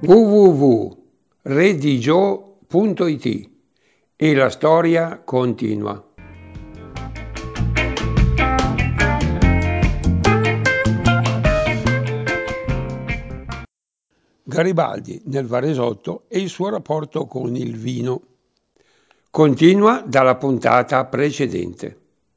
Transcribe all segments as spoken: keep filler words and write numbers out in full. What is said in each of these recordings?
w w w punto redigio punto it e la storia continua. Garibaldi nel Varesotto e il suo rapporto con il vino. Continua dalla puntata precedente.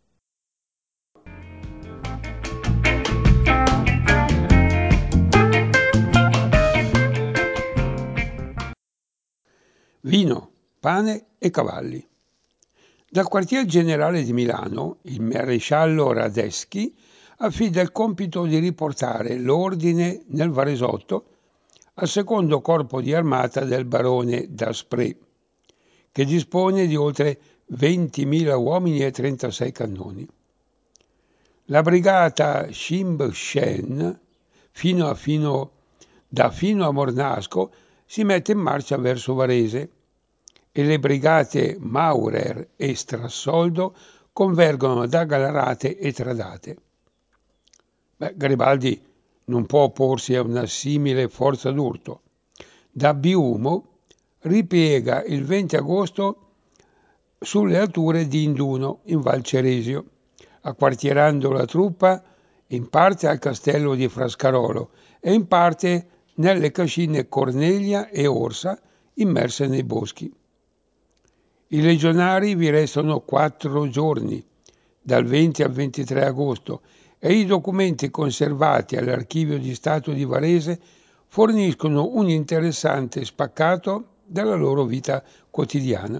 Vino, pane e cavalli. Dal quartier generale di Milano, il maresciallo Radetzky affida il compito di riportare l'ordine nel Varesotto al secondo corpo di armata del barone d'Asprey, che dispone di oltre ventimila uomini e trentasei cannoni. La brigata Shimbshen, fino a fino, da Fino a Mornasco, si mette in marcia verso Varese e le brigate Maurer e Strassoldo convergono da Gallarate e Tradate. Beh, Garibaldi non può opporsi a una simile forza d'urto. Da Biumo ripiega il venti agosto sulle alture di Induno, in Val Ceresio, acquartierando la truppa in parte al castello di Frascarolo e in parte nelle cascine Cornelia e Orsa immerse nei boschi. I legionari vi restano quattro giorni, dal venti al ventitré agosto, e i documenti conservati all'Archivio di Stato di Varese forniscono un interessante spaccato della loro vita quotidiana.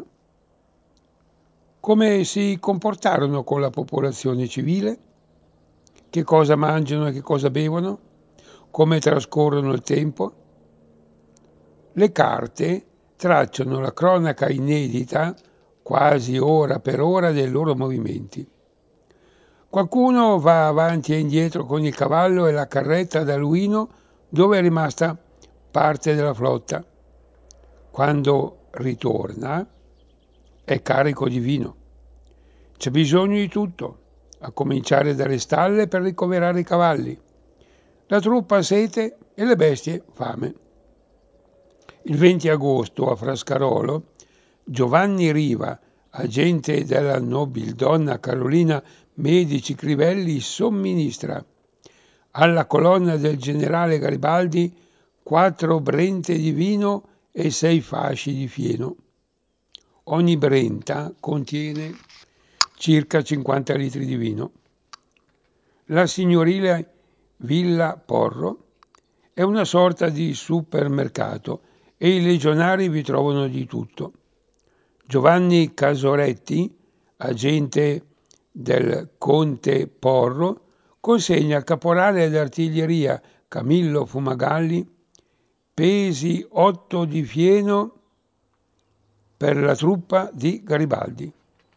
Come si comportarono con la popolazione civile? Che cosa mangiano e che cosa bevono? Come trascorrono il tempo? Le carte tracciano la cronaca inedita, quasi ora per ora, dei loro movimenti. Qualcuno va avanti e indietro con il cavallo e la carretta da Luino, dove è rimasta parte della flotta. Quando ritorna è carico di vino. C'è bisogno di tutto, a cominciare dalle stalle per ricoverare i cavalli. La truppa ha sete e le bestie fame. Il venti agosto a Frascarolo, Giovanni Riva, agente della nobildonna Carolina Medici Crivelli, somministra alla colonna del generale Garibaldi quattro brente di vino e sei fasci di fieno. Ogni brenta contiene circa cinquanta litri di vino. La signorile Villa Porro è una sorta di supermercato e i legionari vi trovano di tutto. Giovanni Casoretti, agente del conte Porro, consegna al caporale d'artiglieria Camillo Fumagalli pesi otto di fieno per la truppa di Garibaldi.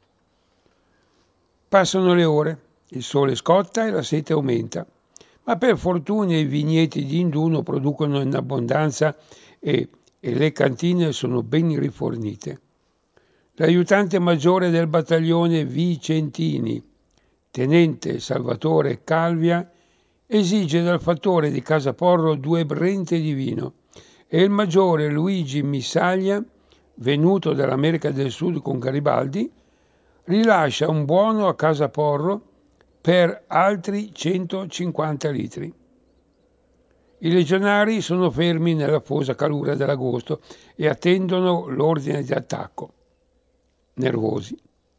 Passano le ore, il sole scotta e la sete aumenta, ma per fortuna i vigneti di Induno producono in abbondanza e, e le cantine sono ben rifornite. L'aiutante maggiore del battaglione Vicentini, tenente Salvatore Calvia, esige dal fattore di Casa Porro due brente di vino e il maggiore Luigi Missaglia, venuto dall'America del Sud con Garibaldi, rilascia un buono a Casa Porro per altri centocinquanta litri. I legionari sono fermi nella fosa calura dell'agosto e attendono l'ordine di attacco, nervosi.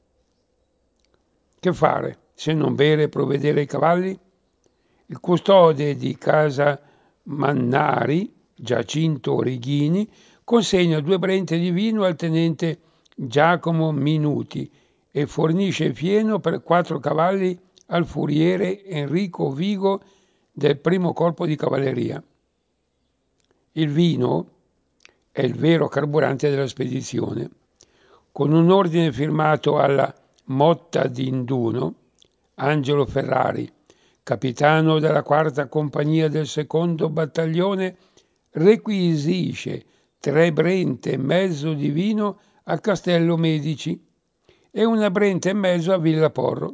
Che fare se non bere e provvedere ai cavalli? Il custode di Casa Mannari, Giacinto Righini, consegna due brente di vino al tenente Giacomo Minuti e fornisce fieno per quattro cavalli al furiere Enrico Vigo del primo corpo di cavalleria. Il vino è il vero carburante della spedizione. Con un ordine firmato alla Motta di Induno, Angelo Ferrari, capitano della quarta compagnia del secondo battaglione, requisisce tre brente e mezzo di vino al Castello Medici e una brenta e mezzo a Villa Porro.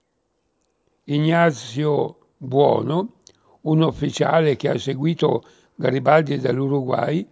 Ignazio Buono, un ufficiale che ha seguito Garibaldi dall'Uruguay,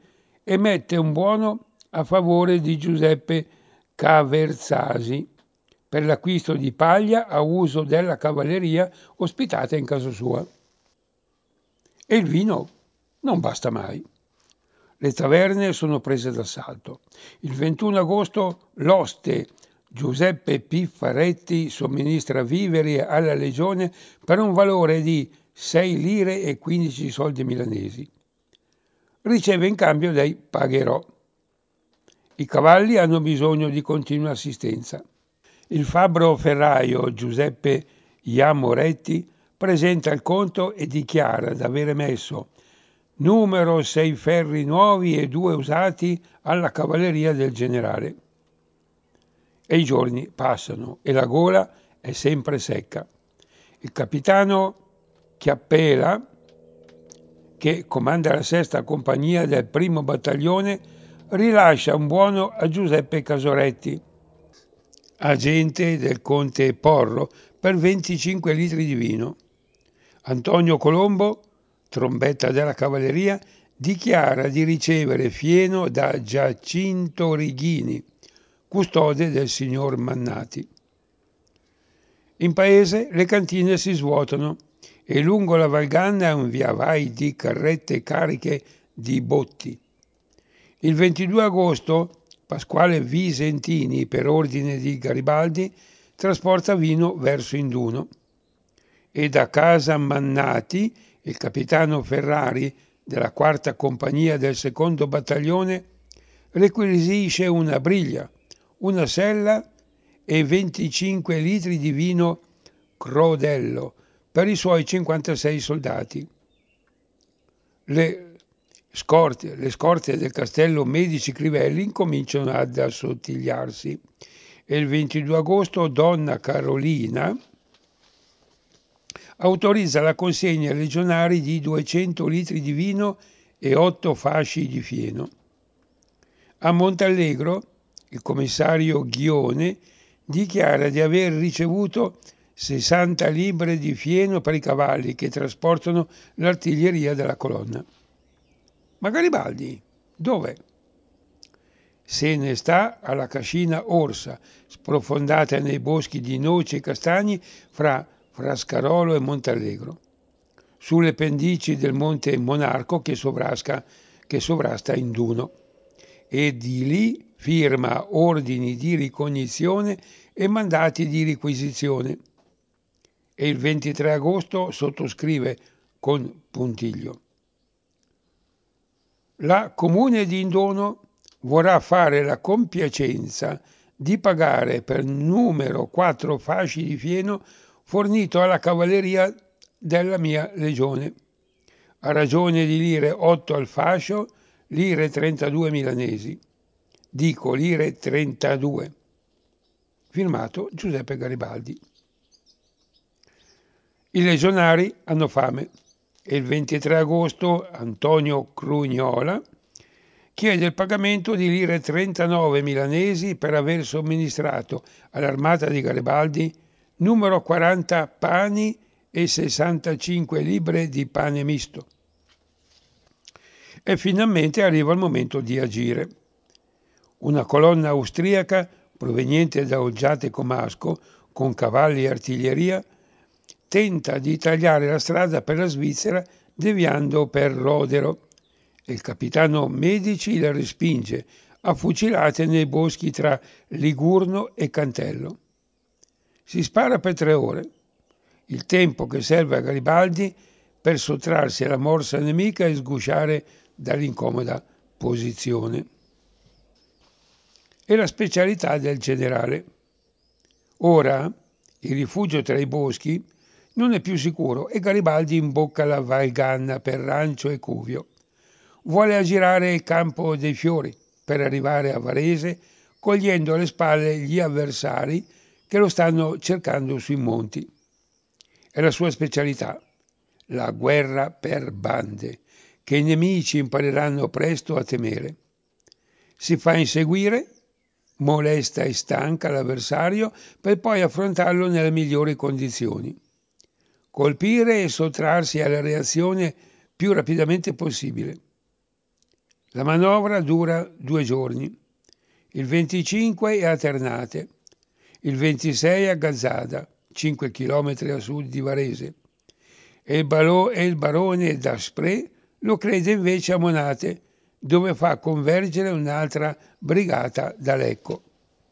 emette un buono a favore di Giuseppe Caverzasi per l'acquisto di paglia a uso della cavalleria ospitata in casa sua. E il vino non basta mai. Le taverne sono prese d'assalto. Il ventuno agosto l'oste Giuseppe Piffaretti somministra viveri alla legione per un valore di sei lire e quindici soldi milanesi. Riceve in cambio dei pagherò. I cavalli hanno bisogno di continua assistenza. Il fabbro ferraio Giuseppe Iamoretti presenta il conto e dichiara d'aver messo numero sei ferri nuovi e due usati alla cavalleria del generale. E i giorni passano e la gola è sempre secca. Il capitano Chiappela, che comanda la sesta compagnia del primo battaglione, rilascia un buono a Giuseppe Casoretti, agente del conte Porro, per venticinque litri di vino. Antonio Colombo, trombetta della cavalleria, dichiara di ricevere fieno da Giacinto Righini, custode del signor Mannati. In paese le cantine si svuotano e lungo la Valganna è un viavai di carrette cariche di botti. Il ventidue agosto Pasquale Visentini, per ordine di Garibaldi, trasporta vino verso Induno e da casa Mannati il capitano Ferrari della quarta compagnia del secondo battaglione requisisce una briglia, una sella e venticinque litri di vino Crodello per i suoi cinquantasei soldati. Le scorte, le scorte del castello Medici Crivelli incominciano ad assottigliarsi e il ventidue agosto donna Carolina autorizza la consegna ai legionari di duecento litri di vino e otto fasci di fieno. A Montallegro il commissario Ghione dichiara di aver ricevuto sessanta libre di fieno per i cavalli che trasportano l'artiglieria della colonna. Ma Garibaldi dov'è? Se ne sta alla cascina Orsa, sprofondata nei boschi di noci e castagni fra Frascarolo e Montallegro, sulle pendici del monte Monarco che, sovrasca, che sovrasta Induno, e di lì firma ordini di ricognizione e mandati di riquisizione. E il ventitré agosto sottoscrive con puntiglio: la comune di Induno vorrà fare la compiacenza di pagare per numero quattro fasci di fieno fornito alla cavalleria della mia legione, a ragione di lire otto al fascio, lire trentadue milanesi. Dico lire trentadue. Firmato Giuseppe Garibaldi. I legionari hanno fame e il ventitré agosto Antonio Crugnola chiede il pagamento di lire trentanove milanesi per aver somministrato all'armata di Garibaldi numero quaranta pani e sessantacinque libre di pane misto. E finalmente arriva il momento di agire. Una colonna austriaca proveniente da Olgiate Comasco con cavalli e artiglieria tenta di tagliare la strada per la Svizzera deviando per Rodero e il capitano Medici la respinge a fucilate nei boschi tra Ligurno e Cantello. Si spara per tre ore, il tempo che serve a Garibaldi per sottrarsi alla morsa nemica e sgusciare dall'incomoda posizione. È la specialità del generale. Ora il rifugio tra i boschi non è più sicuro e Garibaldi imbocca la Valganna per Rancio e Cuvio. Vuole aggirare il campo dei Fiori per arrivare a Varese, cogliendo alle spalle gli avversari che lo stanno cercando sui monti. È la sua specialità, la guerra per bande, che i nemici impareranno presto a temere. Si fa inseguire, molesta e stanca l'avversario per poi affrontarlo nelle migliori condizioni. Colpire e sottrarsi alla reazione più rapidamente possibile. La manovra dura due giorni, il venticinque a Ternate, il ventisei a Gazzada, cinque chilometri a sud di Varese, e il, balo- e il barone d'Asprey lo crede invece a Monate, dove fa convergere un'altra brigata da Lecco.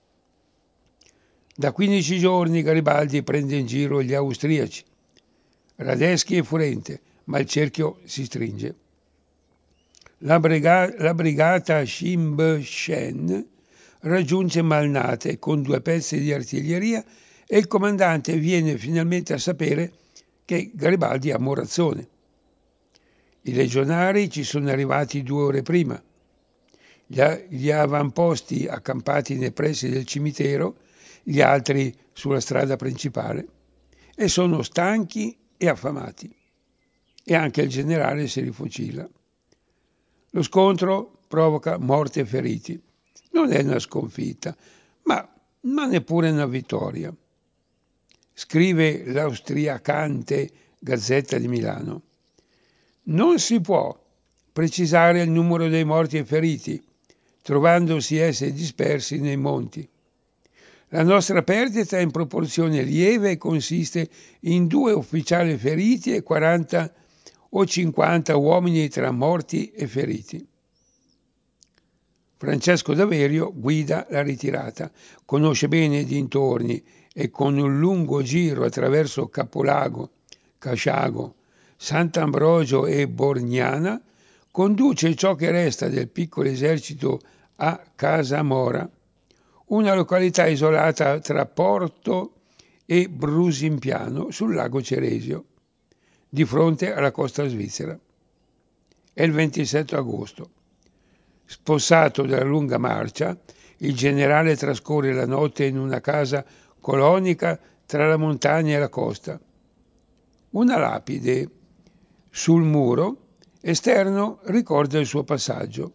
Da quindici giorni Garibaldi prende in giro gli austriaci, Radetzky e Furente, ma il cerchio si stringe. La, briga- la brigata Shimbshen raggiunge Malnate con due pezzi di artiglieria e il comandante viene finalmente a sapere che Garibaldi è a Morazzone. I legionari ci sono arrivati due ore prima. Gli, gli avamposti accampati nei pressi del cimitero, gli altri sulla strada principale, e sono stanchi e affamati. E anche il generale si rifucila. Lo scontro provoca morti e feriti. Non è una sconfitta, ma, ma neppure una vittoria. Scrive l'austriacante Gazzetta di Milano. Non si può precisare il numero dei morti e feriti, trovandosi essi dispersi nei monti. La nostra perdita è in proporzione lieve e consiste in due ufficiali feriti e quaranta o cinquanta uomini tra morti e feriti. Francesco Daverio guida la ritirata, conosce bene i dintorni e con un lungo giro attraverso Capolago, Casciago, Sant'Ambrogio e Borgnana conduce ciò che resta del piccolo esercito a Casamora, una località isolata tra Porto e Brusimpiano sul lago Ceresio, di fronte alla costa svizzera. È il ventisette agosto. Spossato dalla lunga marcia, il generale trascorre la notte in una casa colonica tra la montagna e la costa. Una lapide sul muro esterno ricorda il suo passaggio.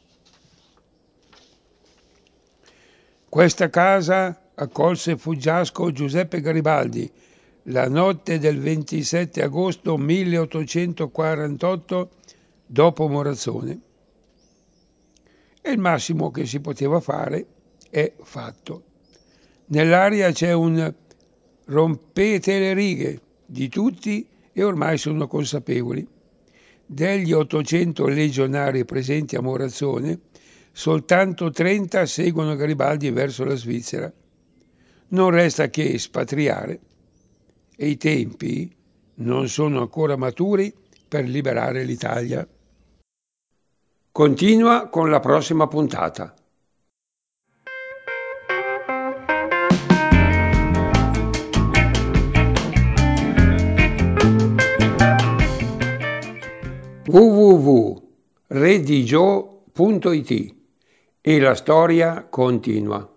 Questa casa accolse fuggiasco Giuseppe Garibaldi la notte del ventisette agosto milleottocentoquarantotto dopo Morazzone. E il massimo che si poteva fare è fatto. Nell'aria c'è un rompete le righe di tutti e ormai sono consapevoli. Degli ottocento legionari presenti a Morazzone, soltanto trenta seguono Garibaldi verso la Svizzera. Non resta che espatriare e i tempi non sono ancora maturi per liberare l'Italia. Continua con la prossima puntata. w w w punto redigio punto it e la storia continua.